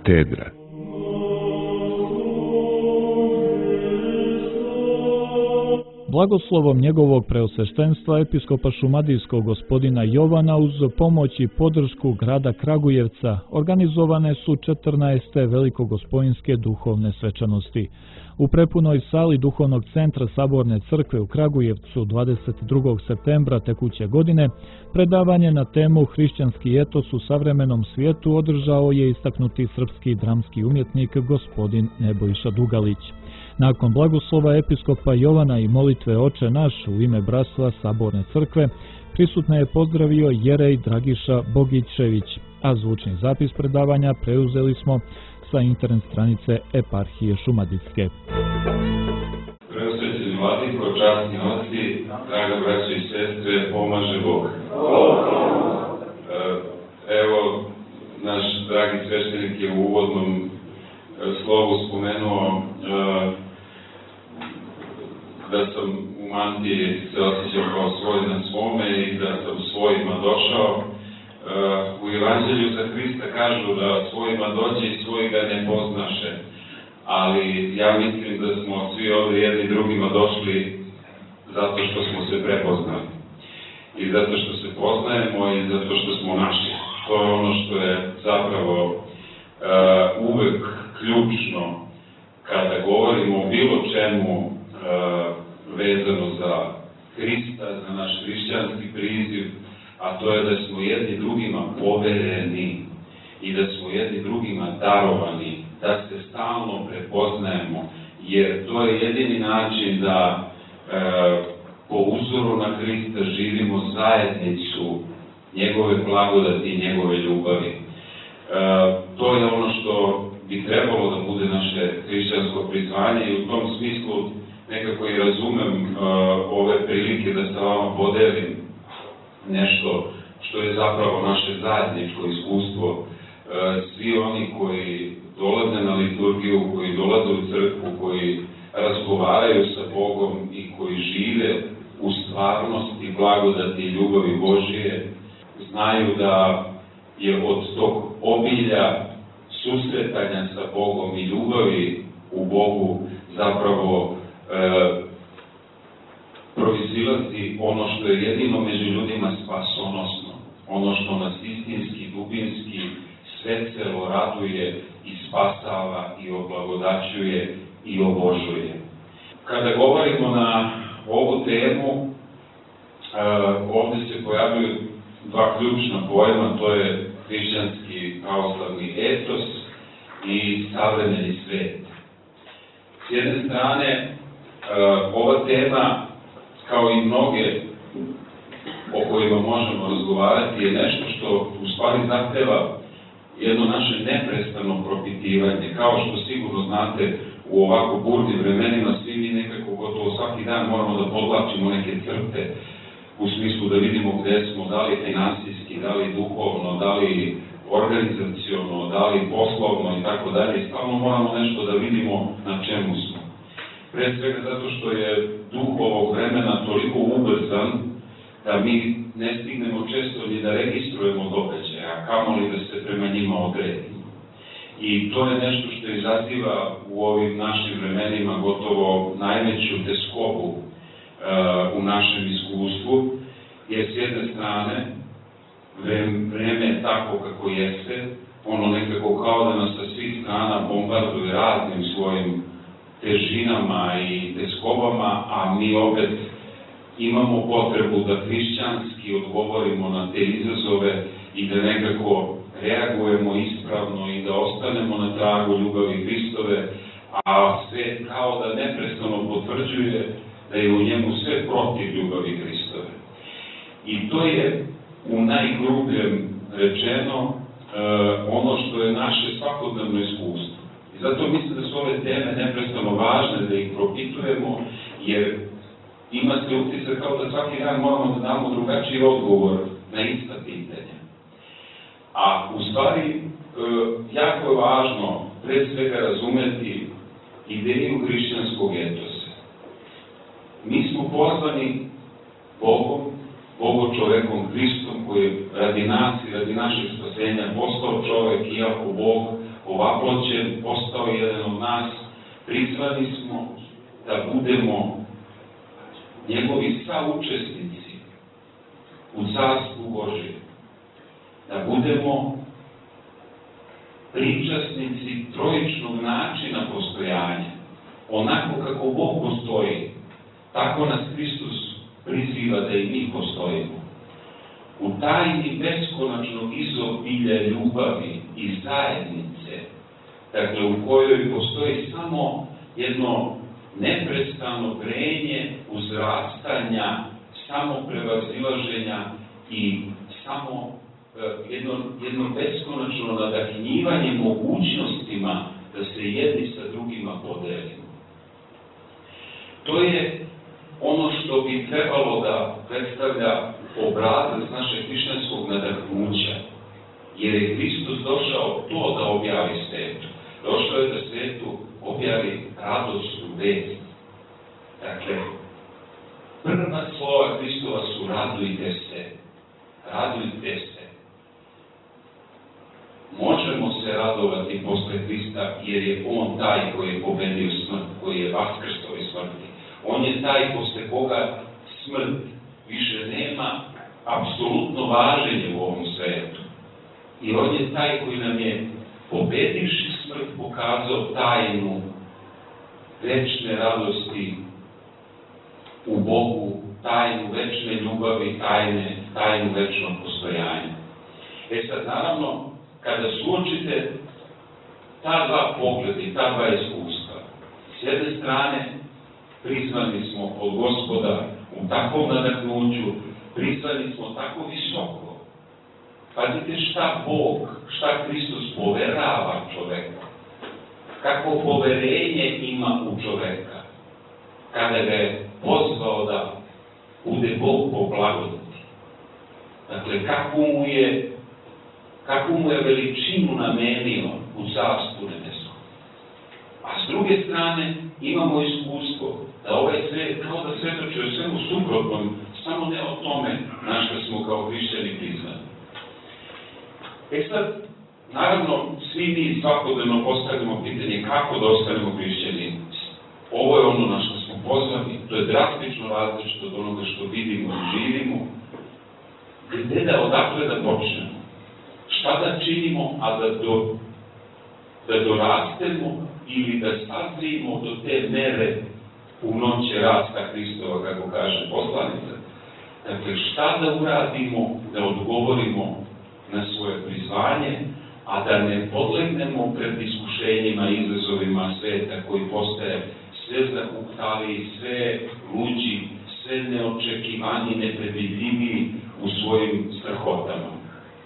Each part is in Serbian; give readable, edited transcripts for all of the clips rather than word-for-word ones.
Katedra. Blagoslovom njegovog preosveštenstva episkopa šumadijskog gospodina Jovana uz pomoć i podršku grada Kragujevca organizovane su 14. velikogospojinske duhovne svečanosti. U prepunoj sali Duhovnog centra Saborne crkve u Kragujevcu 22. septembra tekuće godine predavanje na temu Hrišćanski etos u savremenom svijetu održao je istaknuti srpski dramski umjetnik gospodin Nebojša Dugalić. Nakon blagoslova episkopa Jovana i molitve Oče naš u ime bratstva Saborne crkve, prisutne je pozdravio jerej Dragiša Bogićević, a zvučni zapis predavanja preuzeli smo sa internet stranice Eparhije Šumadijske. Preosvećeni vladiko, časni oci, draga braćo i sestre, pomaže Bog. Evo, naš dragi sveštenik je u uvodnom slovu spomenuo da sam u mantiji se osjećao kao svoj na svome i da sam svojima došao. U Evanđelju za Hrista kažu da svojima dođe i svoji ga ne poznaše, ali ja mislim da smo svi ovdje jedni drugima došli zato što smo se prepoznali i zato što se poznajemo i zato što smo naši. To je ono što je zapravo uvek ključno kada govorimo o bilo čemu vezano za Hrista, za naš hrišćanski priziv, a to je da smo jedni drugima povereni i da smo jedni drugima darovani, da se stalno prepoznajemo, jer to je jedini način da po uzoru na Hrista živimo zajednicu njegove blagodati i njegove ljubavi. To je ono što bi trebalo da bude naše hrišćansko prizvanje i u tom smislu nekako i razumem ove prilike da sa vama podelim nešto što je zapravo naše zajedničko iskustvo. Svi oni koji dolaze na liturgiju, koji dolaze u crkvu, koji razgovaraju sa Bogom i koji žive u stvarnosti blagodati i ljubavi Božije, znaju da je od tog obilja susretanja sa Bogom i ljubavi u Bogu zapravo proizilazi ono što je jedino među ljudima spasonosno, ono što nas istinski, dubinski, svecelo raduje i spasava i oblagodaćuje i obožuje. Kada govorimo na ovu temu, ovdje se pojavljuju dva ključna pojma, to je hrišćanski pravoslavni etos i savremeni svet. S jedne strane, ova tema, kao i mnoge o kojima možemo razgovarati, je nešto što u stvari zahteva jedno naše neprestano propitivanje. Kao što sigurno znate, u ovako burnim vremenima svi mi nekako gotovo svaki dan moramo da podvlačimo neke crte u smislu da vidimo gde smo, da li finansijski, da li duhovno, da li organizaciono, da li poslovno i tako dalje. Stalno moramo nešto da vidimo na čemu smo. Pre svega zato što je duh ovog vremena toliko ubrzan da mi ne stignemo često ni da registrujemo događaje, a kamoli da se prema njima odredimo. I to je nešto što izaziva u ovim našim vremenima gotovo najveću teskobu u našem iskustvu, jer s jedne strane vreme je tako kako jeste, ono nekako kao da nas sa svih strana bombarduje raznim svojim težinama i teskobama, a mi opet imamo potrebu da hrišćanski odgovorimo na te izazove i da nekako reagujemo ispravno i da ostanemo na tragu ljubavi Hristove, a sve kao da neprestano potvrđuje da je u njemu sve protiv ljubavi Hristove. I to je u najgrubljem rečeno ono što je naše svakodnevno iskustvo. I zato mislim da su ove teme neprestano važne, da ih propitujemo, jer ima se utisak kao da svaki dan moramo da damo drugačiji odgovor na ista pitanja. A u stvari, jako je važno pre svega razumeti ideju hrišćanskog etosa. Mi smo pozvani Bogom, Bogočovekom Hristom, koji je radi nas i radi našeg spasenja postao čovek, iako Bog, ovaploćen, postao jedan od nas, prizvani smo da budemo njegovi saučesnici u carstvu Božjem, da budemo pričasnici trojičnog načina postojanja. Onako kako Bog postoji, tako nas Hristos priziva da i mi postojimo. U tajni beskonačnog izobilja ljubavi i zajednice, dakle u kojoj postoji samo jedno neprestano grenje, uzrastanja, samo prevazilaženja i samo jedno beskonačno nadahnjivanje mogućnostima da se jedni sa drugima podelimo. To je ono što bi trebalo da predstavlja obrazac našeg hrišćanskog nadahnuća, jer je Hristos došao to da objavi svetu. Došao je da svetu objavi radosnu vest. Dakle, prva slova Hristova su radujte se. Radujte se. Možemo se radovati posle Hrista, jer je On taj koji je pobedio smrt, koji je vaskrstao iz smrti. On je taj posle koga smrt više nema apsolutno važenje u ovom svetu. I On je taj koji nam je, pobedivši smrt, pokazao tajnu večne radosti u Bogu, tajnu večne ljubavi, tajnu večnog postojanja. Sad, naravno, kada suočite ta dva pogleda, ta dva iskustva, s jedne strane, prizvani smo od Gospoda u takvom nadahnuću, prizvani smo tako visoko. Pazite šta Bog, šta Hristos poverava čoveka. Kako poverenje ima u čoveka. Kada ga je pozvao da bude Bog po blagodati. Dakle, kakvu mu je veličinu namenio u carstvu nebeskom. A s druge strane, imamo iskustvo da ovaj svet, kao da svetoče o svemu suprotnom, samo ne o tome na što smo kao hrišćani prizvani. Sad, naravno, svi mi svakodnevno postavljamo pitanje kako da ostanemo hrišćani. Ovo je ono na što smo pozvani, to je drastično različito od onoga što vidimo i živimo. Gde odakle da počnemo? Šta da činimo, a da dorastemo ili da sazrijemo do te mere punoće rasta Hristova, kako kaže poslanica. Dakle, šta da uradimo, da odgovorimo na svoje prizvanje, a da ne podlegnemo pred iskušenjima i izazovima sveta koji postaje sve zahuktaviji, sve luđi, sve neočekivani, nepredvidljiviji u svojim strahotama.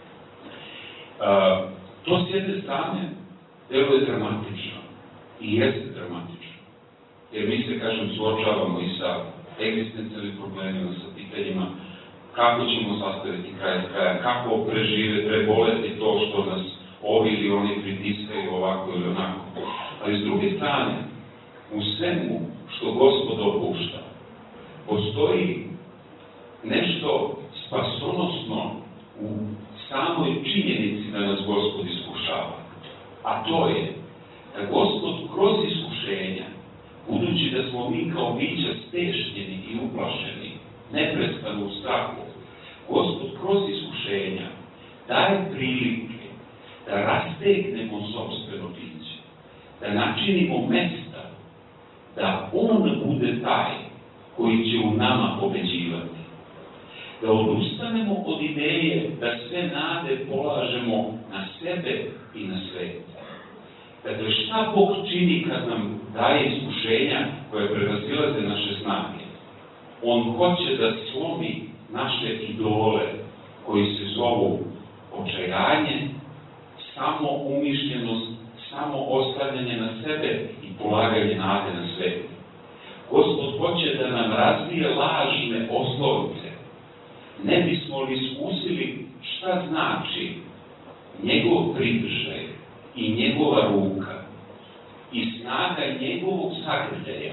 To s jedne strane deluje dramatično i jeste dramatično. Jer mi se, kažem, suočavamo i sa egzistencijalnim problemima, sa pitanjima kako ćemo sastaviti kraj s krajem, kako preboleti to što nas ovi ili oni pritiskaju ovako ili onako. Ali s druge strane, u svemu što Gospod dopušta, postoji nešto spasonosno u samoj činjenici da nas Gospod iskušava. A to je da Gospod kroz iskušenja, budući da smo mi kao bića stešnjeni i uplašeni, neprestano u strahu, Gospod kroz iskušenja daje prilike da rastegnemo sopstveno biće, da načinimo mesta, da On bude taj koji će u nama pobeđivati. Da odustanemo od ideje da sve nade polažemo na sebe i na svet. Dakle, šta Bog čini kad nam daje iskušenja koje prevazilaze naše snage? On hoće da slomi naše idole koji se zovu očajanje, samoumišljenost, samo ostavljanje na sebe i polaganje nade na svet. Gospod hoće da nam razvije lažne oslovice. Ne bismo li iskusili šta znači njegov pridržaj i njegova ruka i snaga njegovog zagrljaja,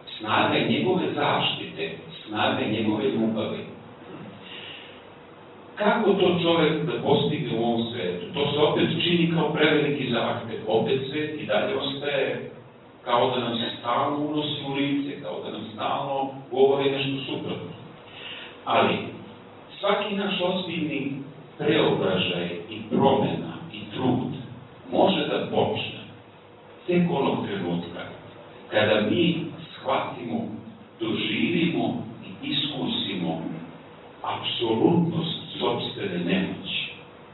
snaga njegove zaštite, snaga njegove ljubavi. Kako to čovjek da postigne u ovom svetu? To se opet čini kao preveliki zahtev. Opet svet i dalje ostaje kao da nam se stalno unosi u lice, kao da nam stalno govori nešto suprotno. Ali svaki naš ozbiljni preobražaj i promjena i trud može da počne tek onog trenutka kada mi shvatimo, doživimo i iskusimo apsolutnost sopstvene nemoći.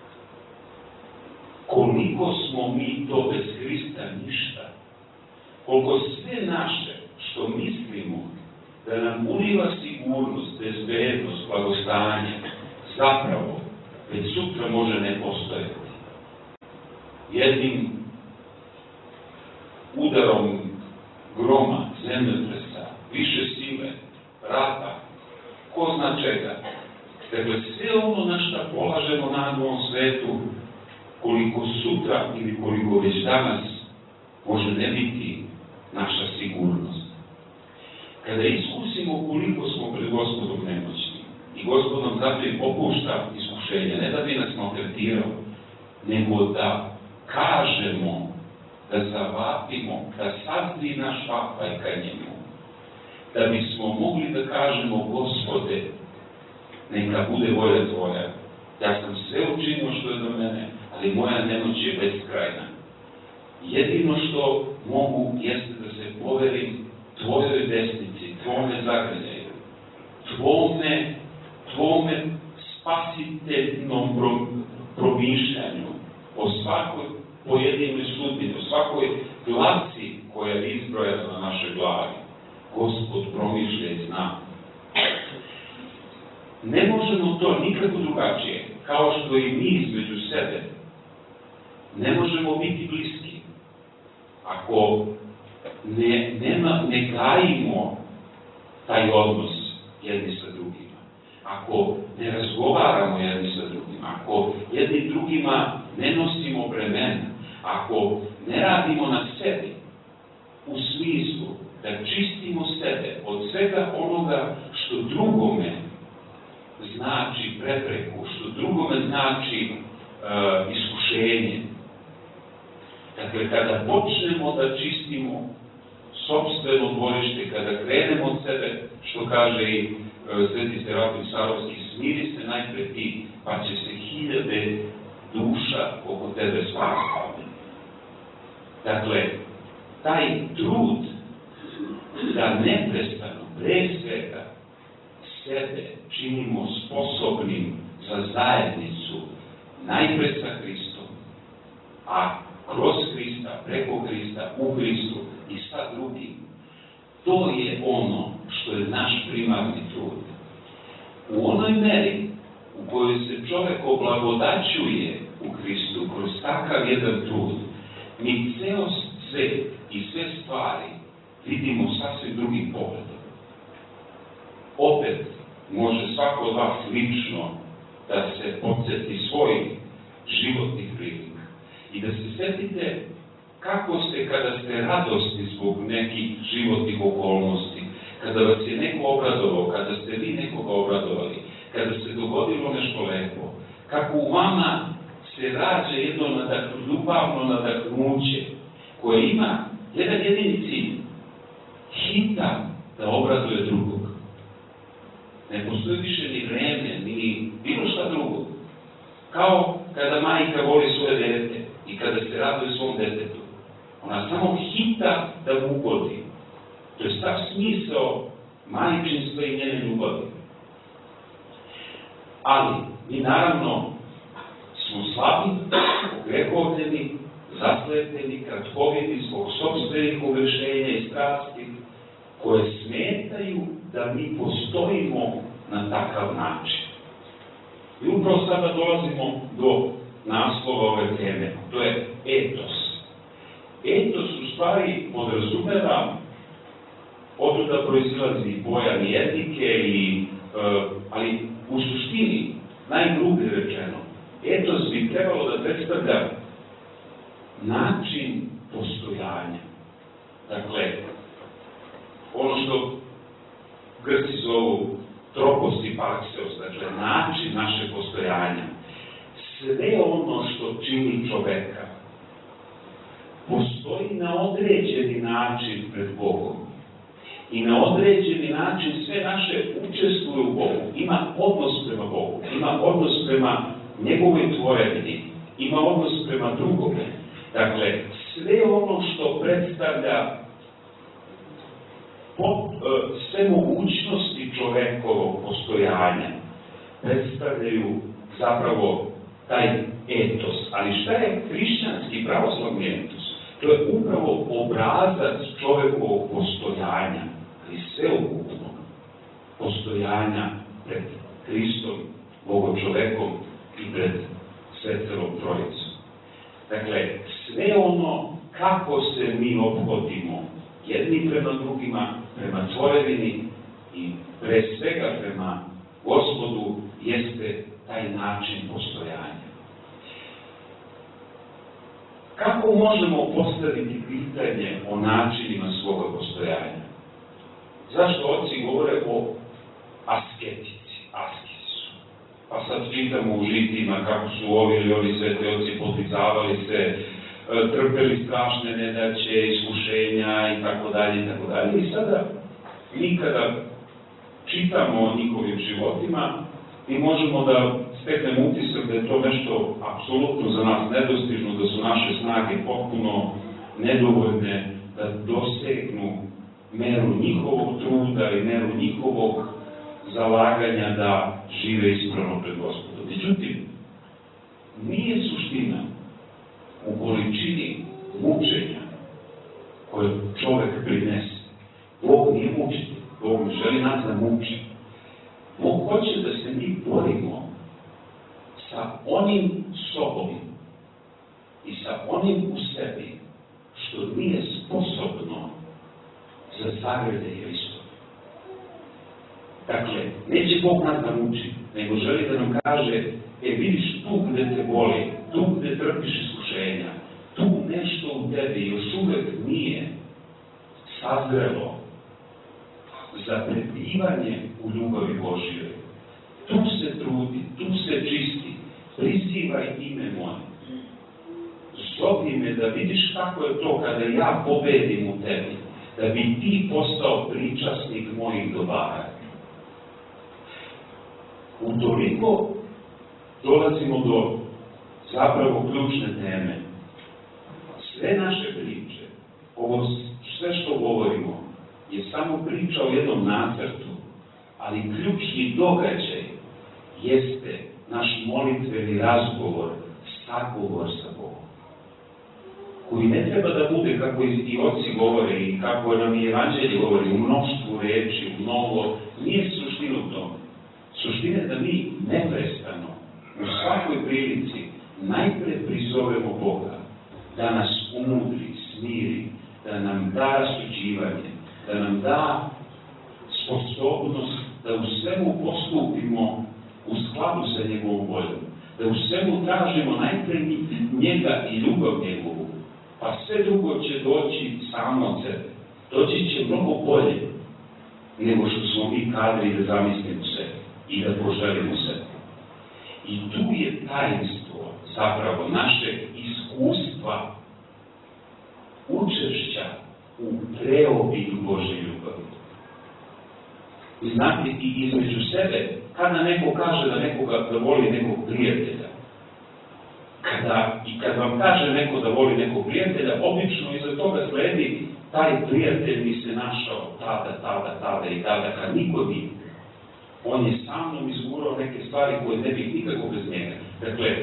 Koliko smo mi to bez Hrista ništa, koliko sve naše što mislimo da nam uliva sigurnost, bezbednost, blagostanje, zapravo već sutra može ne postojati. Jednim udarom groma, zemljotresa, više sile, rata, ko zna čega. Dakle, sve ono na šta polažemo na ovom svetu, koliko sutra ili koliko već danas može ne biti naša sigurnost. Kada iskusimo koliko smo pred Gospodom nemoćni i Gospod nam zapravo popušta iskušenja, ne da bi nas maltretirao, nego da kažemo, da zavapimo, da sazri naš vapaj ka njemu, da bismo mogli da kažemo, Gospode, neka bude volja Tvoja. Ja sam sve učinio što je do mene, ali moja nemoć je beskrajna. Jedino što mogu jeste da se poverim Tvojoj desnici, Tvome zagrljaju, Tvome spasiteljnom promišljanju o svakoj pojedinoj sudbini, o svakoj glaci koja je izbrojena na našoj glavi. Gospod promišlja i zna. Ne možemo to nikako drugačije, kao što i mi između sebe ne možemo biti bliski. Ako ne gajimo taj odnos jedni sa drugima, ako ne razgovaramo jedni sa drugima, ako jedni drugima ne nosimo bremena, ako ne radimo na sebi u smislu da čistimo sebe od svega onoga što drugome znači prepreku, što drugome znači iskušenje. Dakle, kada počnemo da čistimo sopstveno dvorište, kada krenemo od sebe, što kaže i Sveti Serafim Sarovski, smiri se najpre ti, pa će se 1000 duša oko tebe spasiti. Dakle, taj trud da neprestano, pre svega, sebe činimo sposobnim za zajednicu, najpre sa Hristom, a kroz Hrista, preko Hrista, u Hristu i sa drugim. To je ono što je naš primarni trud. U onoj meri u kojoj se čovek oblagodaćuje u Hristu kroz takav jedan trud, mi ceo svet i sve stvari vidimo sasvim drugim pogledom. Opet može svako od vas lično da se podsjeti svojih životnih prilika i da se setite kako ste kada ste radosni zbog nekih životnih okolnosti, kada vas je neko obradovao, kada ste vi nekoga obradovali, kada se dogodilo nešto lepo, kako u vama se rađa jedno ljubavno nadahnuće koje ima jedan jedini cilj, hitan da obraduje drugog. Ne postoji više ni vreme, ni bilo šta drugo. Kao kada majka voli svoje dete i kada se raduje svom detetu. Ona samo hita da mu ugodi. To je stav smisao majčinstva i njene ljubavi. Ali, mi naravno smo slabi, grehovljeni, zaslepljeni, kratkoviti zbog sopstvenih uvršenja i strasti, koje smetaju da mi postojimo na takav način. I upravo sada dolazimo do naslova ove teme, to je etos. Etos u stvari podrazumeva, otuda proizilazi i pojam i etike, ali u suštini, najgrublje rečeno, etos bi trebalo da predstavlja način postojanja. Dakle, ono što Grci zovu tropos i parkseos, dakle način naše postojanja, sve ono što čini čoveka, postoji na određeni način pred Bogom. I na određeni način sve naše učestvuju u Bogu. Ima odnos prema Bogu, ima odnos prema njegovoj tvorevini, ima odnos prema drugome. Dakle, sve ono što predstavlja sve mogućnosti čovekovog postojanja, predstavljaju zapravo taj etos. Ali šta je hrišćanski pravoslavni etos? To je upravo obrazac čovekovog postojanja, ali sveukupnog postojanja pred Hristom, Bogom čovekom i pred Svetovom Trojicom. Dakle, sve ono kako se mi ophodimo jedni prema drugima, prema tvorevini i pre svega prema Gospodu, jeste taj način postojanja. Kako možemo postaviti pitanje o načinima svoga postojanja? Zašto oci govore o asketici, askisu? Pa sad čitamo u žitima kako su ovi ili ovi sveti oci podvicavali se, trpeli strašne nedaće, iskušenja i tako dalje i tako dalje. I sada mi kada čitamo o njihovim životima, mi možemo da steknemo utisak da je to nešto apsolutno za nas nedostižno, da su naše snage potpuno nedovoljne da dosegnu meru njihovog truda i meru njihovog zalaganja da žive ispravno pred Gospodom. Međutim, nije suština u količini mučenja koje čovek prinese. Bog nije mučitelj, Bog ne želi nas da muči. Bog hoće da se mi borimo sa onim sobom i sa onim u sebi što nije sposobno za zagrade Hristove. Dakle, neće Bog nas da muči, nego želi da nam kaže, vidiš tu gde te boli, tu gde trpiš iskušenja, tu nešto u tebi još uvek nije sazrelo za prebivanje u ljubavi Božjoj. Tu se trudi, tu se čisti, prizivaj ime moje. Zovi me da vidiš kako je to kada ja pobedim u tebi, da bi ti postao pričasnik mojih dobara. Utoliko dolazimo do zapravo ključne teme. Sve naše priče, ovo sve što govorimo, je samo priča o jednom nacrtu, ali ključni događaj jeste naš molitveni razgovor, sagovor sa Bogom, koji ne treba da bude, kako i oci govore i kako nam i evanđelje govori, u mnoštvu reči, u mnogo, nije suština u tome. Suština je da mi neprestano, u svakoj prilici, najpre prizovemo Boga, da nas umudri, smiri, da nam da rasuđivanje, da nam da sposobnost da u svemu postupimo u skladu sa njegovom voljom, da u svemu tražimo najpre njega i ljubav njegovu, pa sve drugo će doći samo od sebe. Doći će mnogo bolje nego što smo mi kadri da zamislimo sebe i da poželimo sebe. I tu je tajnstvo zapravo našeg iskustva učešća u preobilju Božje ljubavi. Znate, i između sebe, kada neko kaže da voli nekog prijatelja, kad vam kaže neko da voli nekog prijatelja, obično iza toga sledi taj prijatelj mi se našao tada i tada, kad niko nije. On je sa mnom izgurao neke stvari koje ne bih nikako bez njega. Dakle,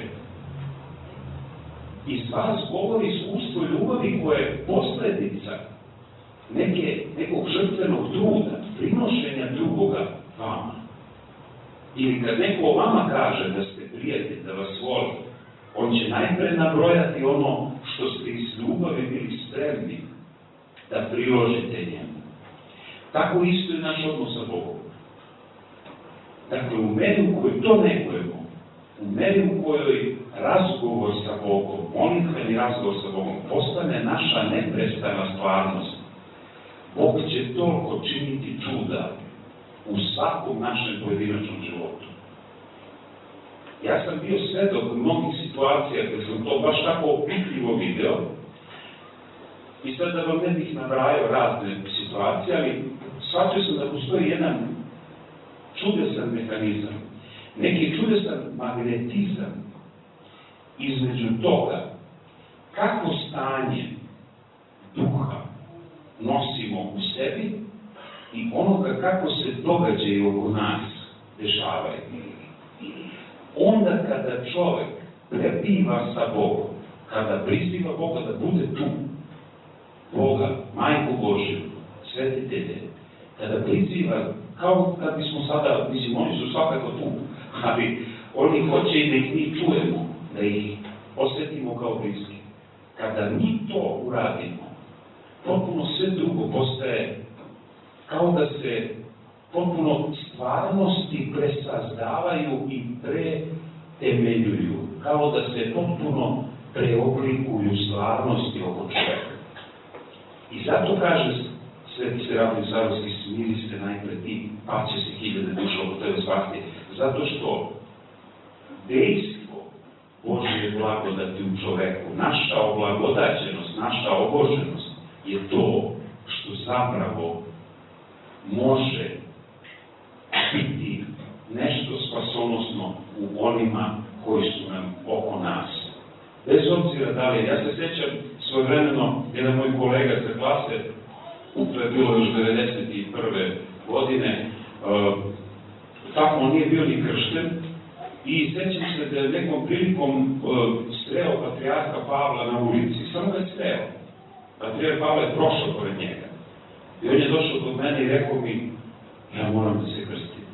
iz vas govori iskustvo ljubavi koje je posljedica nekog žrtvenog truda, prinošenja drugoga vama. Ili kad neko o vama kaže da ste prijatelj, da vas voli, on će najpre nabrojati ono što ste iz ljubavi bili spremni da priložite njemu. Tako isto je naš odnos sa Bogom. Dakle, u meri u kojoj to negujemo, u meri u kojoj razgovor sa Bogom, molitveni razgovor sa Bogom, postane naša neprestana stvarnost, Bog će toliko činiti čuda u svakom našem pojedinačnom životu. Ja sam bio svedok mnogih situacija gde sam to baš tako opitljivo video i sad da vam ne bih nabrajao razne situacije, ali shvatio sam da postoji jedan čudesan mehanizam, neki čudesan magnetizam između toga kako stanje duha nosimo u sebi i onoga kako se događaji oko nas dešavaju. Onda kada čovek prebiva sa Bogom, kada priziva Boga da bude tu, Boga, Majku Božju, svetitelje, kada priziva, kao kad bismo sada, mislim, oni su svakako tu, ali oni hoće i da ih mi čujemo, da ih osjetimo kao bliski. Kada mi to uradimo, potpuno sve drugo postaje kao da se potpuno stvarnosti presazdavaju i pretemeljuju, kao da se potpuno preoblikuju stvarnosti oko čoveka. I zato kaže Sveti Serafim Sarovski, smiri se najpre ti, pa će se 1000 duša oko tebe spasti. Zato što dejstvo Božje blagodati u čoveku, naša oblagodaćenost, naša oboženost je to što zapravo može biti nešto spasonosno u onima koji su nam oko nas. Bez obzira da li, ja se sjećam svojevremeno, jedan moj kolega sa klase, to je bilo još 1991. godine, tako on nije bio ni kršten, i sjećam se da je nekom prilikom sreo patrijarha Pavla na ulici, samo ga je sreo. Patrijarh Pavle je prošao pored njega. I on je došao kod mene i rekao mi, ja moram da se krstim.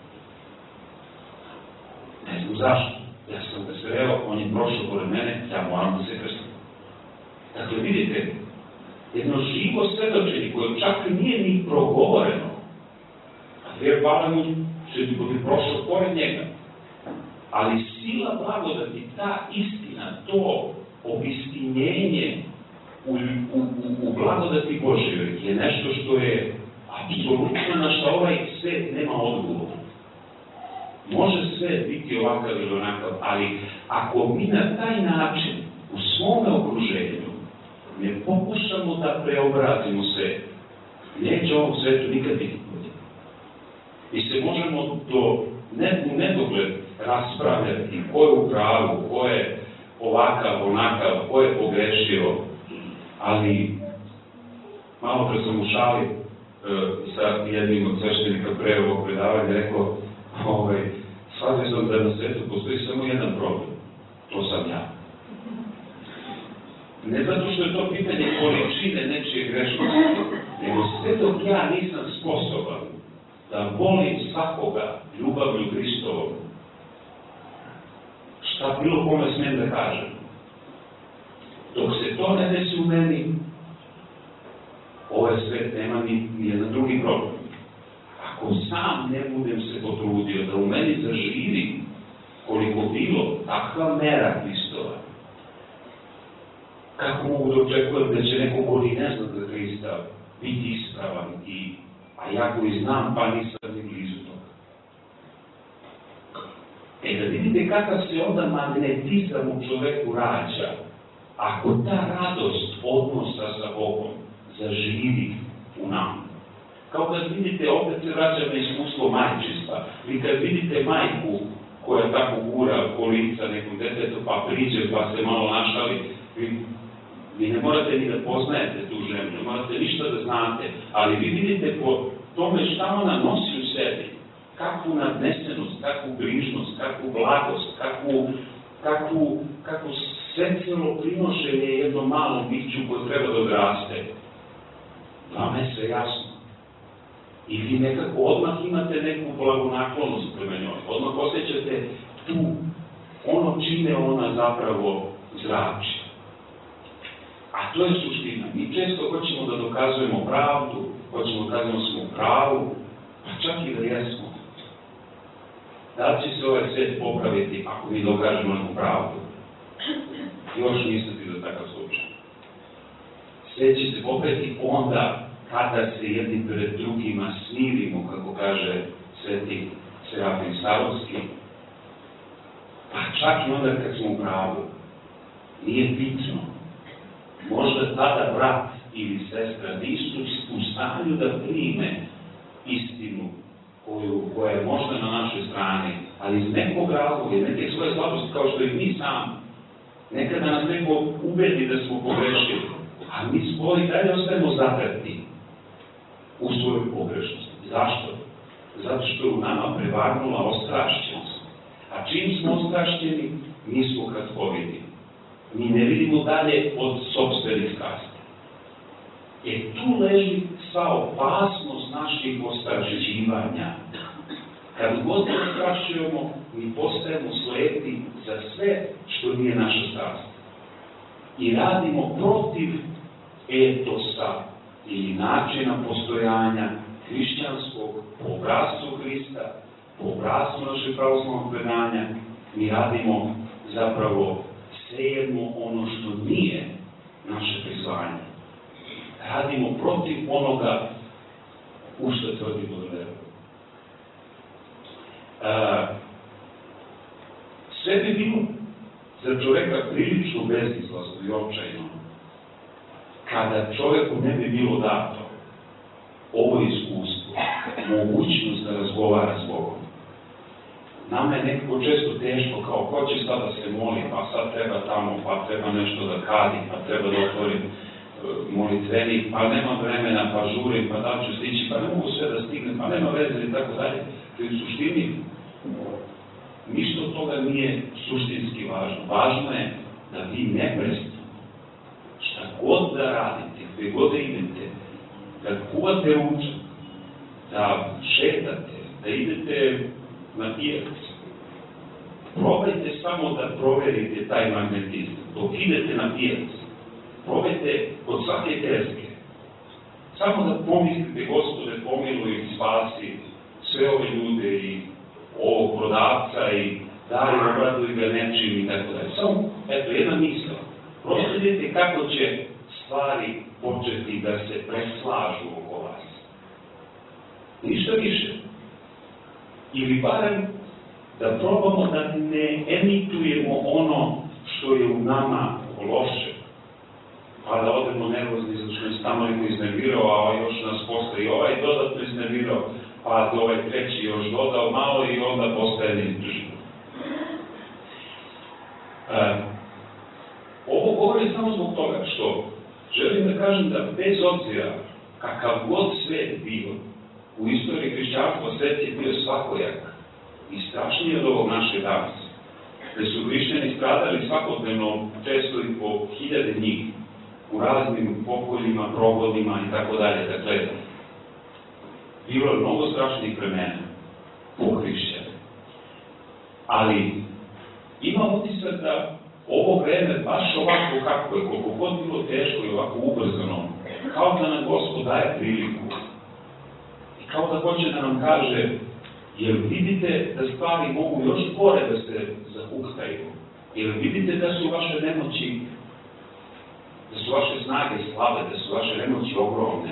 Ne znam zašto. Ja sam ga sreo, on je prošao pored mene, ja moram da se krstim. Dakle, vidite, jedno živo svedočenje koje čak nije ni progovoreno. Patrijarh Pavle mu bi prošao pored njega. Ali sila blagodati, ta istina, to obistinjenje u blagodati Božjoj je nešto što je apsolutno na što ovaj svet nema odgovor. Može sve biti ovakav ili onakav, ali ako mi na taj način u svome okruženju ne pokušamo da preobrazimo sve, neće ovog svetu nikad biti bolje. Mi se možemo u nedogled raspravljati ko je u pravu, ko je ovakav, onakav, ko je pogrešio, ali malo pre sam u šali sa jednim od sveštenika pre ovog predavanja rekao, shvatio sam da na svetu postoji samo jedan problem, to sam ja. Ne zato što je to pitanje količine nečije grešnosti, nego sve dok ja nisam sposoban da volim svakoga ljubavlju Hristovom, šta bilo kome smem da kažem. Dok se to ne desi u meni, ovaj svet nema ni jedan drugi problem. Ako sam ne budem se potrudio da u meni zaživi koliko bilo takva mera Hristova, kako mogu da očekujem da će neko koji ne zna za Hrista biti ispravan a ja koji znam pa nisam ni blizu toga. Da vidite kakav se onda magnetizam u čoveku rađa, ako ta radost odnosa sa Bogom zaživi u nama. Kao kad vidite, opet se vraća na iskustvo majčinstva. Vi kad vidite majku koja tako gura kolica nekom detetu, pa priđe, pa se malo našali, vi ne morate ni da poznajete tu ženu, ne morate ništa da znate, ali vi vidite po tome šta ona nosi u sebi, kakvu nadnesenost, kakvu brižnost, kakvu blagost, kakvu svecelo prinošenje jednom malom biću koje treba da odraste. Vama je sve jasno. I vi nekako odmah imate neku blagonaklonost prema njoj, odmah osjećate tu, ono čime ona zapravo zrači. A to je suština. Mi često hoćemo da dokazujemo pravdu, hoćemo da dokazujemo smo u pravu, pa čak i da jesmo. Da li će se ovaj svet popraviti ako mi dokažemo neku pravdu? Još nisam bio takav slučaj. Svet će se popraviti onda kada se jedni pred drugima smirimo, kako kaže sveti Serafim Sarovski, pa čak i onda kad smo u pravu, nije bitno. Možda tada brat ili sestra nisu u stanju da prime istinu koja je možda na našoj strani, ali iz nekog razloga, neke svoje slabosti, kao što i mi sami. Nekada nas neko ubedi da smo pogrešili, a mi svoj dalje ostajemo zatrti u svojoj pogrešnosti. Zašto? Zato što je u nama prevagnula ostrašćenost. A čim smo ostrašćeni, mi smo kratkovidi. Mi ne vidimo dalje od sopstvenih strasti. Tu leži sva opasnost naših ostrašćivanja. Kad god se ostrašćujemo, mi postajemo slepi za sve što nije naša strast. I radimo protiv etosa ili načina postojanja hrišćanskog po obrazcu Hrista, po obrazcu našeg pravoslavnog predanja. Mi radimo, zapravo, sejemo ono što nije naše prizvanje. Radimo protiv onoga u što tvrdimo da verujemo. Sve bi bilo za čoveka prilično bezizlazno i očajno kada čoveku ne bi bilo dato ovo iskustvo, mogućnost da razgovara s Bogom. Nama je nekako često teško, kao ko će sad da se moli, pa sad treba tamo, pa treba nešto da kadi, pa treba da otvorim molitvenik, pa nema vremena, pa žurim, pa da ću stići, pa ne mogu sve da stignem, pa nema veze i tako dalje. To je u suštini, ništa od toga nije suštinski važno. Važno je da vi neprestano, šta god da radite, gde god da idete, da kuvate ručak, da šetate, da idete na pijac. Probajte samo da proverite taj magnetizam. Dok idete na pijac, probajte od svake tezge. Samo da pomislite, Gospode, pomiluj i spasi sve ove ljude i ovog prodavca i daj obraduj ga nečim i tako dalje. Samo, eto, jedna misla. Prosto vidite kako će stvari početi da se preslažu oko vas. Ništa više. Ili barem da probamo da ne emitujemo ono što je u nama loše. Pa da odemo nervozni zato što nas tamo neko iznervirao, a još nas posle i ovaj dodatno iznervirao, pa da ovaj treći još dodao malo i onda postaje nezdržan. Ovo govorim samo zbog toga što želim da kažem da bez obzira kakav god svet bio, u istoriji hrišćanstva svet je bio svakojak i strašniji od ovog našeg danas. Da su hrišćani stradali svakodnevno, često i po hiljade njih, u raznim pokoljima, progonima i tako dalje. Dakle, bilo je mnogo strašnih vremena po hrišćane. Ali imam utisak da ovo vreme, baš ovako kako je, koliko god bilo teško i ovako ubrzano, kao da nam Gospod daje priliku. I kao da hoće da nam kaže, jer vidite da stvari mogu još gore da se zahuktaju. Jer vidite da su vaše nemoći, da su vaše snage slabe, da su vaše nemoći ogromne.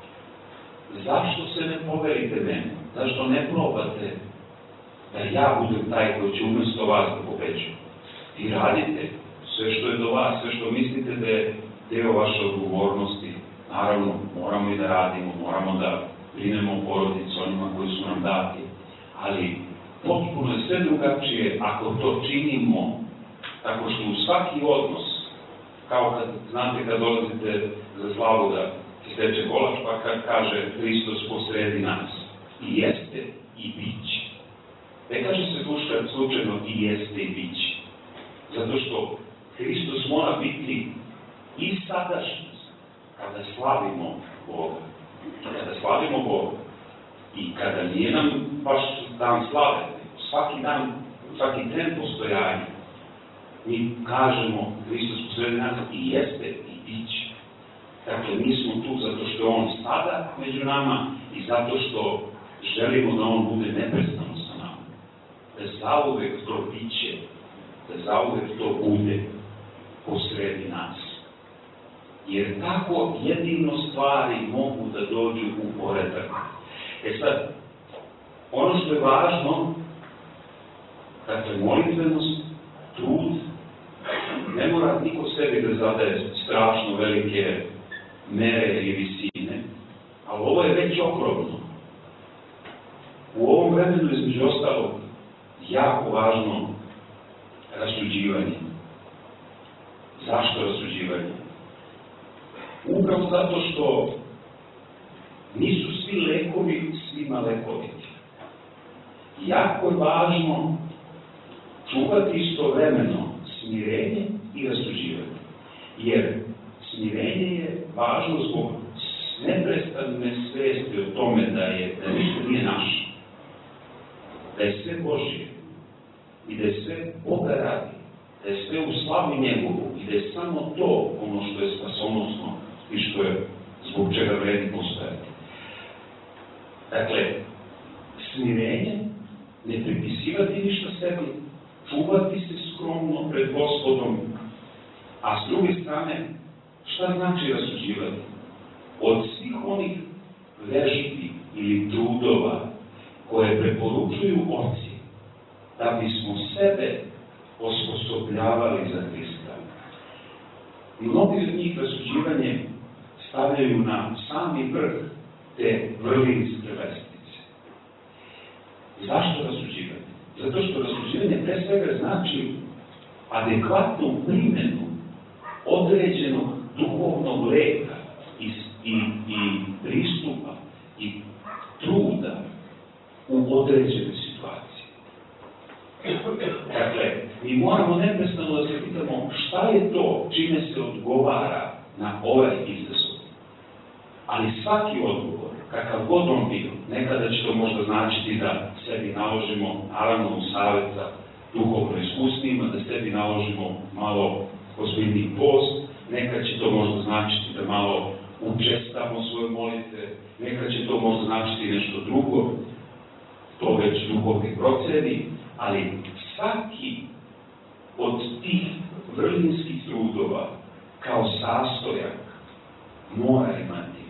Zašto se ne poverite meni? Zašto ne probate da ja budem taj koji će umjesto vas da pobeđu? I radite sve što je do vas, sve što mislite da je deo vaše odgovornosti. Naravno, moramo i da radimo, moramo da brinemo o porodici, onima koji su nam dati. Ali potpuno je sve drugačije ako to činimo tako što u svaki odnos, kao kad, znate, kad dolazite za slavu da se steče kolač, pa kad kaže Hristos posredi nas. I jeste i biće. Ne kaže se slučajno i jeste i biće. Zato što Hristos mora biti i sadašnjost kada slavimo Boga. Kada slavimo Boga i kada nije nam baš dan slave, svaki dan, svaki tren postojanja, mi kažemo Hristos posredi nas i jeste i biće. Dakle, mi smo tu zato što je On sada među nama i zato što želimo da On bude neprestano sa nama. Da zauvek to biće, da zauvek to bude posredi nas. Jer tako jedino stvari mogu da dođu u poredak. Sad, ono što je važno, dakle, molitvenost, trud, ne mora niko sebi da zadaje strašno velike mere i visine, ali ovo je već ogromno. U ovom vremenu, između ostalog, jako važno rasuđivanje. Zašto rasuđivanje? Upravo zato što nisu svi lekovi svima lekoviti. Jako je važno čuvati istovremeno smirenje i rasuđivanje. Jer smirenje je važno zbog neprestane svesti o tome da ništa nije naše, da je sve Božje i da je sve Boga radi, da je sve u slavi njegovu i da je samo to ono što je spasonosno i što je zbog čega vredi postojati. Dakle, smirenje, ne pripisivati ništa sebi, čuvati se skromno pred Gospodom, a s druge strane, šta znači rasuđivati? Od svih onih vežbi ili trudova koje preporučuju oci, da bismo sebe osposobljavali za Hrista. Mnogi od njih rasuđivanje stavljaju na sami vrh te vrlinske lestvice. Zašto rasuđivanje? Zato što rasuđivanje pre svega znači adekvatnu primjenu određenog duhovnog leka i pristupa i truda u određenoj situaciji. Dakle, mi moramo neprestano da se pitamo šta je to čime se odgovara na ovaj izazov. Ali svaki odgovor, kakav god on bio, nekada će to možda značiti da sebi naložimo, naravno u savjet sa duhovno iskusnima, da sebi naložimo malo ozbiljniji post, nekad će to možda značiti da malo učestamo svoje molitve, nekad će to možda značiti nešto drugo, to već duhovni proceni, ali svaki od tih vrlinskih trudova kao sastojak mora imati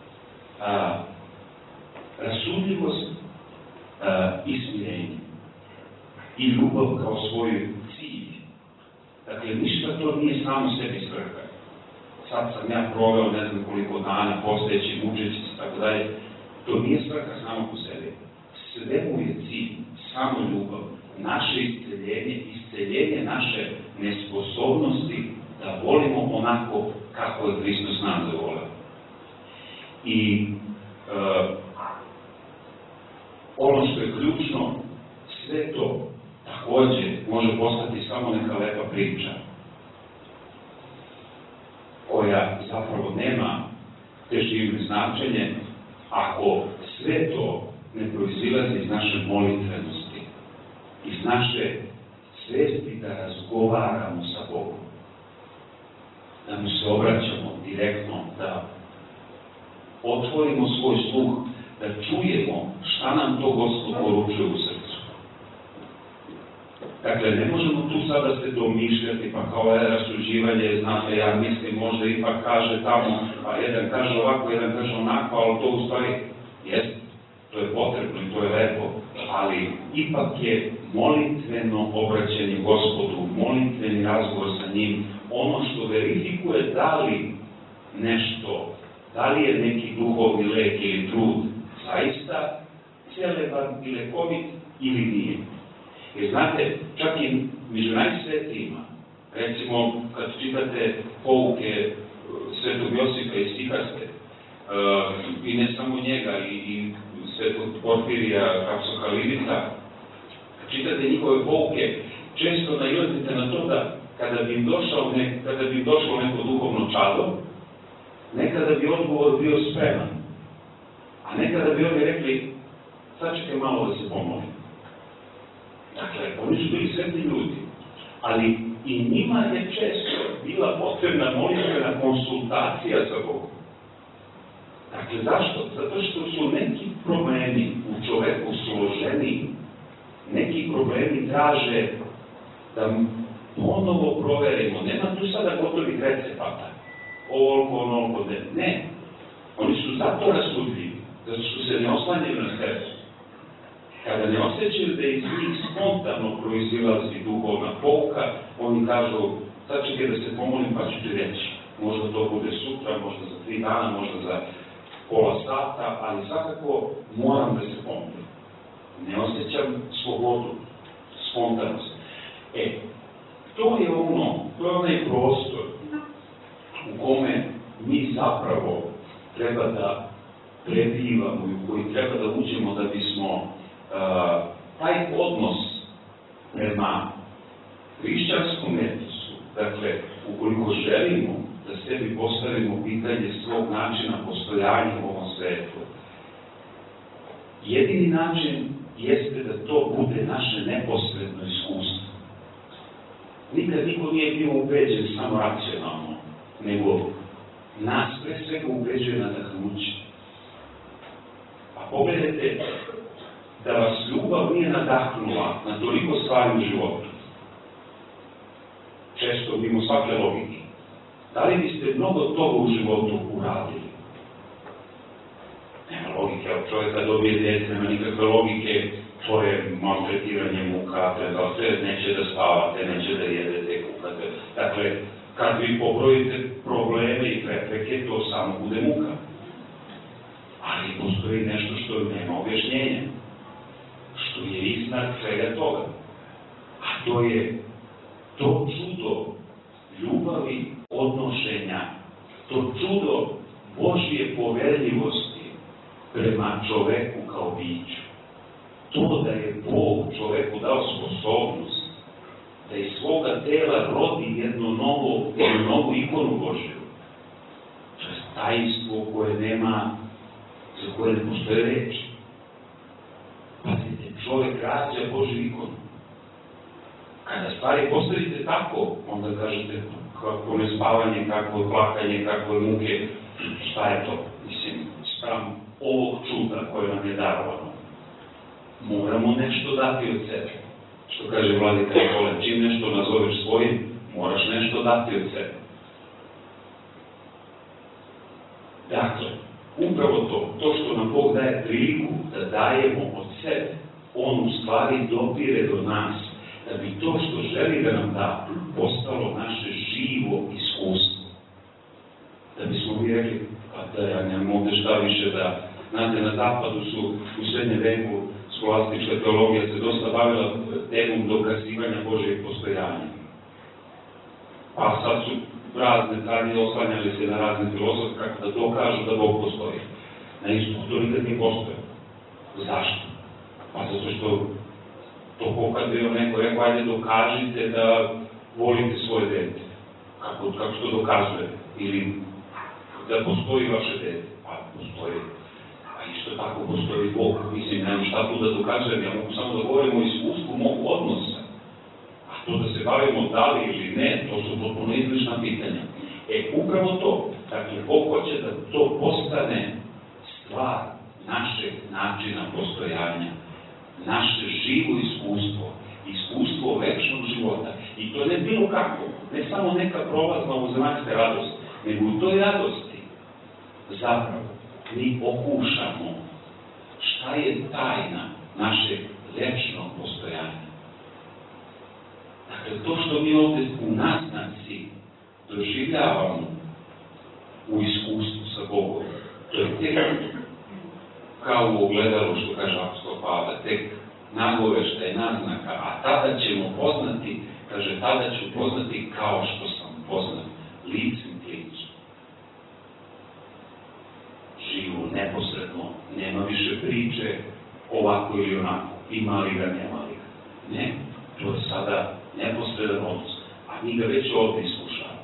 rasudljivost i smirenje i ljubav kao svoj cilj. Dakle, ništa to nije samo sebi svrha. Sad sam ja proveo ne znam koliko dana, postojeći, mučeći se, tako dalje. To nije svrha samo po sebi. Sve mu je cilj, samo ljubav, naše isceljenje naše nesposobnosti da volimo onako kako je Hristos nam zavoleo. I ono što je ključno, sve to takođe može postati samo neka lepa priča, koja zapravo nema težinu značenje ako sve to ne proizilazi iz naše molitvenosti, iz naše svesti da razgovaramo sa Bogom, da mu se obraćamo direktno, da otvorimo svoj sluh, da čujemo šta nam to Gospod poručuje u srcu. Dakle, ne možemo tu sada se domišljati, pa kao rasuđivanje, znate, ja mislim, možda ipak kaže tamo, pa jedan kaže ovako, jedan kaže onako, ali to u stvari jest, to je potrebno i to je lepo, ali ipak je molitveno obraćanje Gospodu, molitveni razgovor sa njim, ono što verifikuje da li nešto, da li je neki duhovni lek ili trud zaista celeban i lekovit ili nije. Jer znate, čak i među najsvetijima, recimo kad čitate pouke svetog Josipa iz Siharske, i ne samo njega, i svetog Porfirija Kapsokalivita, kad čitate njihove pouke, često nailazite na to da kada bi im došlo neko duhovno čado, nekada bi odgovor bio spreman, a nekada bi oni rekli, sačekaj malo da se pomolim. Dakle, oni su bili sretni ljudi, ali i njima je često bila potrebna molitvena konsultacija sa Bogom. Dakle, zašto? Zato što su neki problemi u čoveku složeni, neki problemi traže da ponovo proverimo. Nema tu sada gotovih recepata. ovoliko, onoliko, ne. Oni su zato rasudljivi, zato što se ne oslanjaju na srce. Kada ne osjećaju da iz njih spontano proizilazi duhovna pouka, oni kažu, sad čekaj da se pomolim pa ću ti reći. Možda to bude sutra, možda za 3 dana, možda za pola sata, ali svakako moram da se pomolim. Ne osjećam slobodu, spontanost. To je onaj prostor u kome mi zapravo treba da prebivamo i u koji treba da uđemo da bismo taj odnos prema hrišćanskom etosu, dakle, ukoliko želimo da sebi postavimo pitanje svog načina postojanja u ovom svetu, jedini način jeste da to bude naše neposredno iskustvo. Nikad niko nije bio ubeđen samo racionalno, nego nas pre svega ubeđuje nadahnuće. A pogledajte, da vas ljubav nije nadahnula na toliko stvari u životu, često mimo svake logike, da li biste mnogo toga u životu uradili? Nema logike, ako čovjeka dobije dete, nema nikakve logike, to je maltretiranje, muka, neće da spavate, neće da jedete, kukate. Dakle, kad vi pobrojite probleme i prepreke, to samo bude muka. Ali postoji nešto što nema objašnjenja, što je iznad svega toga. A to je to čudo ljubavi, odnošenja, to čudo Božje poverljivosti prema čoveku kao biću. To da je Bog čoveku dao sposobnost da iz svoga tela rodi jednu novu ikonu Božju. To je tajstvo koje nema, za koje ne postoje reči. Pazite, čovek rađa Božju ikonu. Kada stvari postavite tako, onda kažete kako nespavanje, kako je plakanje, kako je muke, šta je to? Mislim, spram ovog čuda koje nam je darovano. Moramo nešto dati od sebe. Što kaže Vladika Nikola, čim nešto nazoveš svojim, moraš nešto dati od sebe. Dakle, upravo to što nam Bog daje priliku da dajemo od sebe, on u stvari dopire do nas, da bi to što želi da nam da postalo naše živo iskustvo. Da bismo mi rekli, pa da ja nemam ovde šta više da... Znate, na zapadu su u srednjem veku skolastička teologija se dosta bavila temom dokazivanja Božjeg postojanja. Pa sad su razne carnje oslanjali se na razne filozofe kako da dokažu da Bog postoji. Na istu to nikad nije postojao. Zašto? Pa zato što to kad bi neko rekao, ajde dokažite da volite svoje dete. Kako se to dokazuje? Ili da postoji vaše dete? Pa postoji. A isto tako postoji Bog. Mislim, nemam šta tu da dokazujem, ja mogu samo da govorim o iskustvu mog odnosa. A to da se bavimo da li ili ne, to su potpuno izlična pitanja. Upravo to. Dakle, Bog hoće da to postane stvar našeg načina postojanja. Naše živo iskustvo, iskustvo večnog života. I to ne bilo kako, ne samo neka prolazna uzemaljska radost, nego u toj radosti zapravo mi okušamo šta je tajna našeg večnog postojanja. Dakle, to što mi ovde u naznaci doživljavamo u iskustvu sa Bogom, to je tek kao u ogledalu, što kaže apostol Pavle, tek nagoveštaj, naznaka, a tada ćemo poznati, kaže, tada ću poznati kao što sam poznat, licem k licu. Živo, neposredno, nema više priče ovako ili onako, ima li ga, nema li ga. Ne, to je sada neposredan odnos, a mi ga već ovde iskušavamo.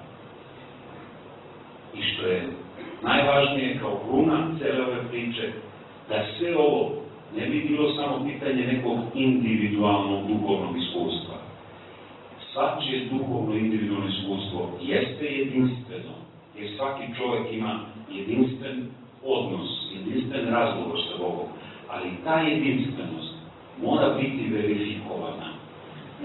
I što je najvažnije kao kruna cele ove priče, da sve ovo ne bi bilo samo pitanje nekog individualnog duhovnog iskustva. Svačije duhovno individualno iskustvo jeste jedinstveno, jer svaki čovjek ima jedinstven odnos, jedinstven razgovor sa Bogom, ali ta jedinstvenost mora biti verifikovana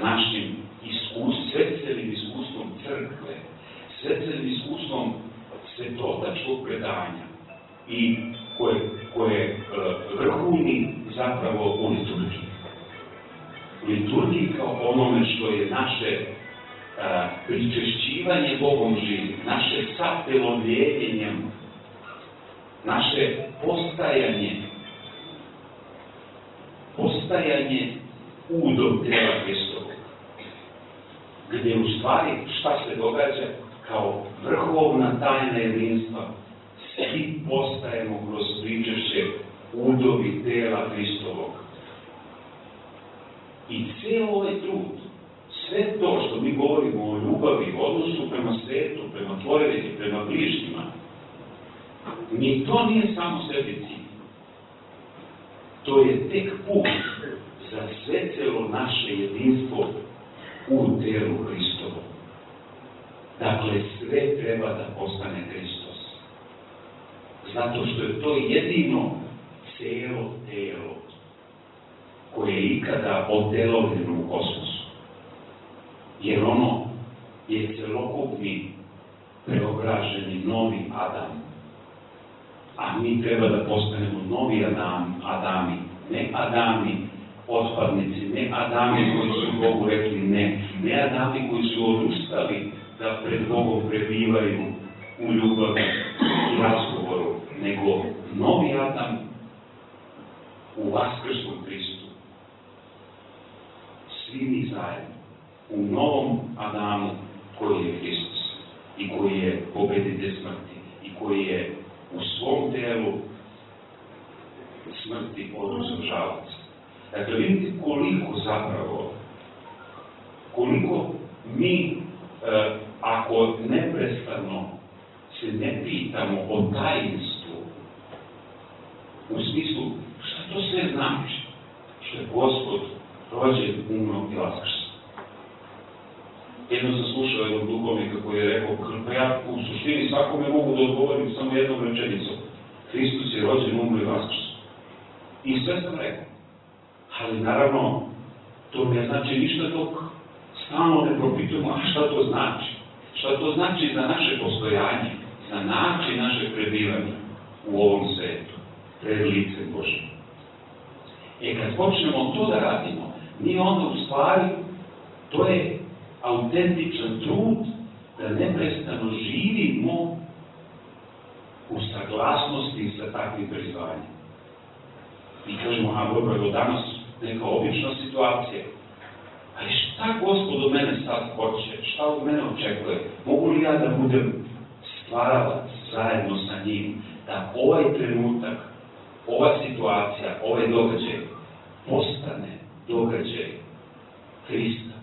našim svecelim iskustvom crkve, svecelim iskustvom otačkog predanja i koje vrhuni zapravo u liturgiji. Liturgiji kao onome što je naše pričešćivanje Bogom živim, naše satelovljenje, naše postajanje udom tela Hristovog, gdje u stvari šta se događa kao vrhovna tajna jedinstva, svi postajemo kroz pričešće udovi tela Hristovog. I cijel ovaj trud, sve to što mi govorimo o ljubavi, odnosu prema svetu, prema tvorevini, prema bližnjima, ni to nije samo sebi cilj. To je tek put za sve celo naše jedinstvo u telu Hristovu. Dakle, sve treba da postane Hristos. Zato što je to jedino celo telo koje je ikada odelovljeno u kosmosu. Jer ono je celokupni preobraženi novi Adam. A mi treba da postanemo novi Adami. Ne Adami otpadnici, ne Adami koji su Bogu rekli ne. Ne Adami koji su odustali da pred Bogom prebivaju u ljubavi i razgovoru. Nego novi Adam u vaskrsnom Hristu. Svi mi zajedno. U novom Adamu koji je Hristos i koji je pobeditelj smrti i koji je u svom telu smrti odnosno žalac. Dakle, vidite koliko mi, ako neprestano se ne pitamo o tajnstvu, u smislu šta to sve znači, što je Gospod rođen, umro i vaskrsao. Jedno sam slušao jednog duhovnika koji je rekao, pa ja u suštini svakome mogu da odgovorim samo jednom rečenicom. Hristos je rođen, umro i vaskrsao. I sve sam rekao. Ali naravno, to ne znači ništa dok stalno ne propitujemo, a šta to znači? Šta to znači za naše postojanje, za način našeg prebivanja u ovom svetu, pred licem Božim. Kad počnemo to da radimo, mi onda u stvari, to je autentičan trud da neprestano živimo u saglasnosti sa takvim prizvanjem. I kažemo, a dobro, evo danas neka obična situacija, ali šta Gospod od mene sad hoće, šta od mene očekuje? Mogu li ja da budem stvaralac zajedno sa njim, da ovaj trenutak, ova situacija, ovaj događaj postane događaj Hrista?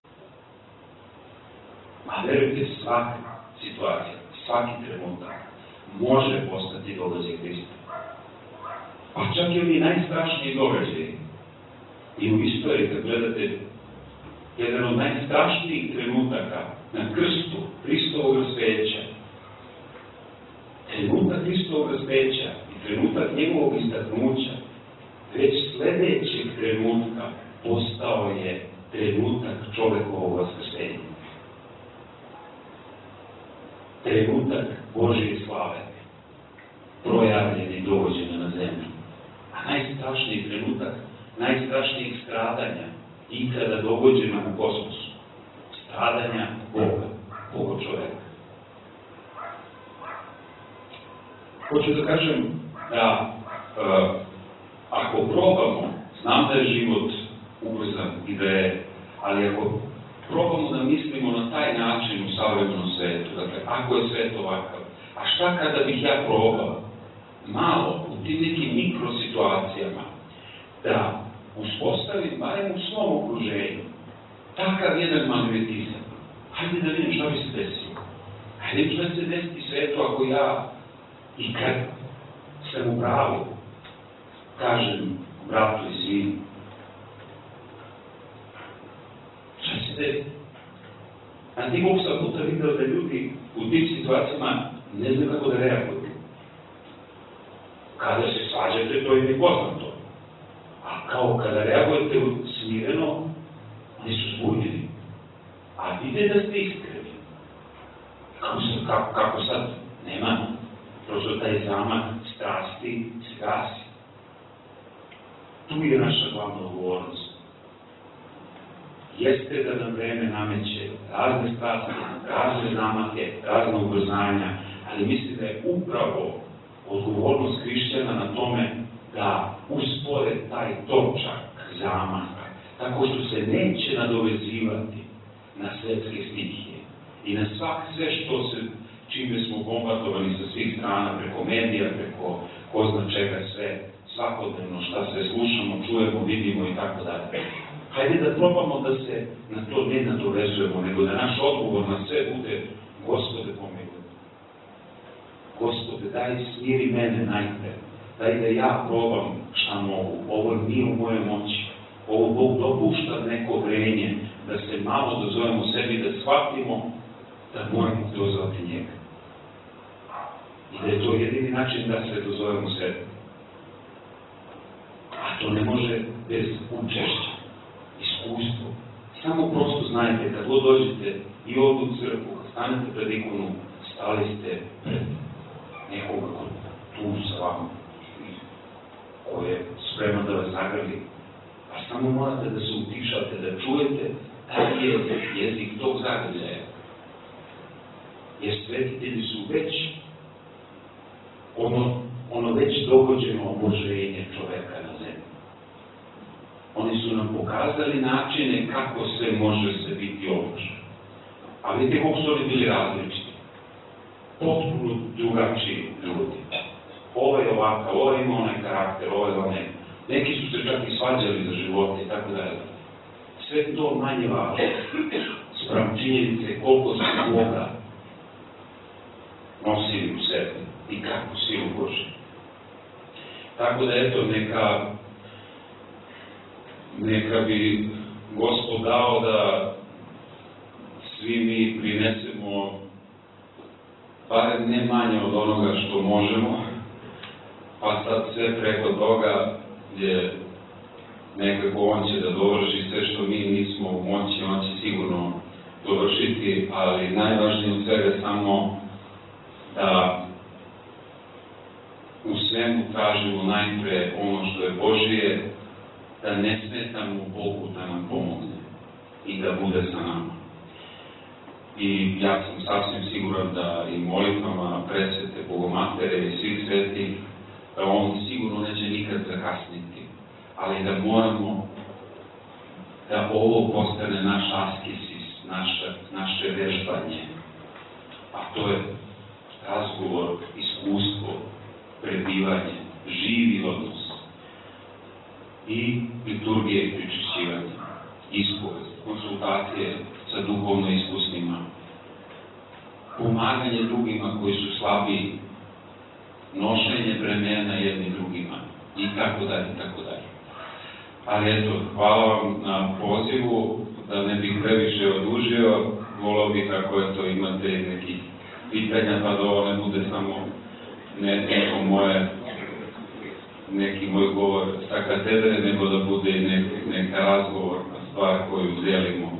A verujte, svaka situacija, svaki trenutak može postati događaj Hrista. Pa čak i oni najstrašniji događaji. I u istoriji, kad gledate, jedan od najstrašnijih trenutaka na krstu Hristovog raspeća, trenutak Hristovog raspeća i trenutak njegovog istaknuća, već sledećeg trenutka postao je trenutak čovekovog vaskrsenja. Trenutak Božje slave, projavljen i dovođen na zemlju. A najstrašniji trenutak, najstrašnijih stradanja ikada dovođena u kosmosu. Stradanja Boga čoveka. Hoću da kažem da ako probamo, znam da je život ubrzan i da je, ali ako probamo da mislimo na taj način u savremenom svetu, dakle, ako je svet ovakav, a šta kada bih ja probao malo u tim nekim mikrosituacijama da uspostavim, barem u svom okruženju, takav jedan magnetizam. Hajde da vidim šta bi se desilo. Hajde šta će se desiti svetu ako ja, i kad sam u pravu, kažem bratu i sinu, šta će se desiti? A ti mogu sam puta vidio da ljudi u tim situacijama ne znaju kako da reaguju. Kada se svađate, to im je poznato. A kao kada reagujete smireno, oni su zbunjeni. A vide da ste iskreni. Kako sad? Nema taj zamak strasti se gasi. Tu je naša glavna odgovornost. Jeste da nam vreme nameće razne strasti, razne zamake, razne ubrzanja, ali mislim da je upravo odgovornost hrišćana na tome da uspore taj točak zamaka, tako što se neće nadovezivati na svetske stihije i na sve što čime smo bombardovani sa svih strana, preko medija, preko ko zna čega sve, svakodnevno šta sve slušamo, čujemo, vidimo i tako dalje. Hajde da probamo da se na to ne nadovezujemo, nego da naš odgovor na sve bude: Gospode, pomiluj. Gospode, daj smiri mene najpre. Daj da ja probam šta mogu. Ovo nije u moje moći. Ovo Bog dopušta neko vrenje, da se malo dozovemo sebi, da shvatimo da moramo dozvati njega. I da je to jedini način da se dozovemo sebi. A to ne može bez učešća, iskustvo. Samo prosto znajte, kad god dođete i ovdje u crkvu, kad stanete pred ikonu, stali ste pred nekoga ko tu sa vama, ko je spreman da vas zagrli. Pa samo morate da se utišate, da čujete taj je jezik tog zagrljaja. Jer svetitelji su već ono već dogođeno oboženje čoveka na zemlji. Oni su nam pokazali načine kako se može se biti obožen. A vidite kako su oni bili različiti. Potpuno drugačiji ljudi. Ovo je ovakav, ovo ima onaj karakter, ovo je onaj. Neki su se čak i svađali za živote i tako dalje. Sve to manje važno. Spram činjenice koliko su Boga nosili u sebi i kako silu Bože. Tako da eto, neka bi Gospod dao da svi mi prinesemo bar ne manje od onoga što možemo, pa sad sve preko toga gdje nekako on će da dovrši sve što mi nismo u moći, on će sigurno dovršiti, ali najvažnije od svega samo da u svemu tražimo najpre ono što je Božije, da ne smetamo Bogu da nam pomogne i da bude sa nama. I ja sam sasvim siguran da i molitvama Presvete Bogomatere i svih svetih, da on sigurno neće nikad zakasniti, ali da moramo da ovo postane naš askesis, naše vežbanje, a to je razgovor, iskustvo, prebivanje, živi odnos i liturgije i pričešćivanje, ispovest, konsultacije sa duhovno iskusnima, pomaganje drugima koji su slabiji, nošenje bremena jednim drugima i tako dalje, tako dalje. Ali eto, hvala vam na pozivu, da ne bih previše odužio, volao bih ako eto imate nekih pitanja, pa da ovo ne bude samo neki moj govor sa katedre, nego da bude neka razgovorna stvar koju delimo